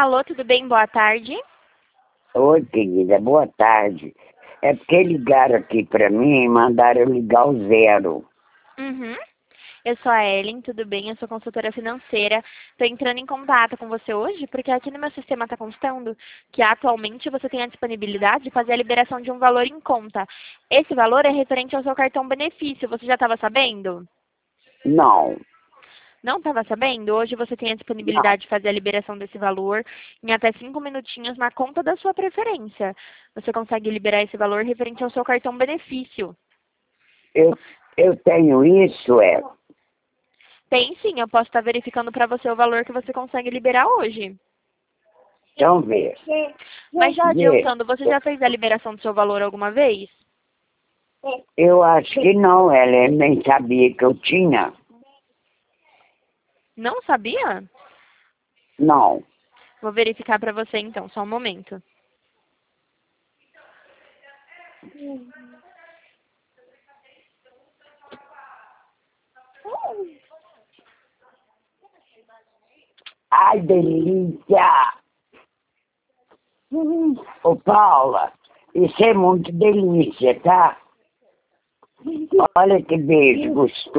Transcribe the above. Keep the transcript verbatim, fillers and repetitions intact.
Alô, tudo bem? Boa tarde. Oi, querida, boa tarde. É porque ligaram aqui pra mim e mandaram eu ligar o zero. Uhum. Eu sou a Ellen, tudo bem? Eu sou consultora financeira. Estou entrando em contato com você hoje porque aqui no meu sistema está constando que atualmente você tem a disponibilidade de fazer a liberação de um valor em conta. Esse valor é referente ao seu cartão benefício. Você já estava sabendo? Não, Não estava sabendo? Hoje você tem a não. disponibilidade de fazer a liberação desse valor em até cinco minutinhos na conta da sua preferência. Você consegue liberar esse valor referente ao seu cartão benefício. Eu, eu tenho isso, é. Tem sim, eu posso estar verificando para você o valor que você consegue liberar hoje. Então vê. Mas já Vê. adiantando, você já fez a liberação do seu valor alguma vez? Eu acho que não, ela nem sabia que eu tinha. Não sabia? Não. Vou verificar para você então, só um momento. Ai, delícia! Ô, Paula, isso é muito delícia, tá? Olha que beijo gostoso.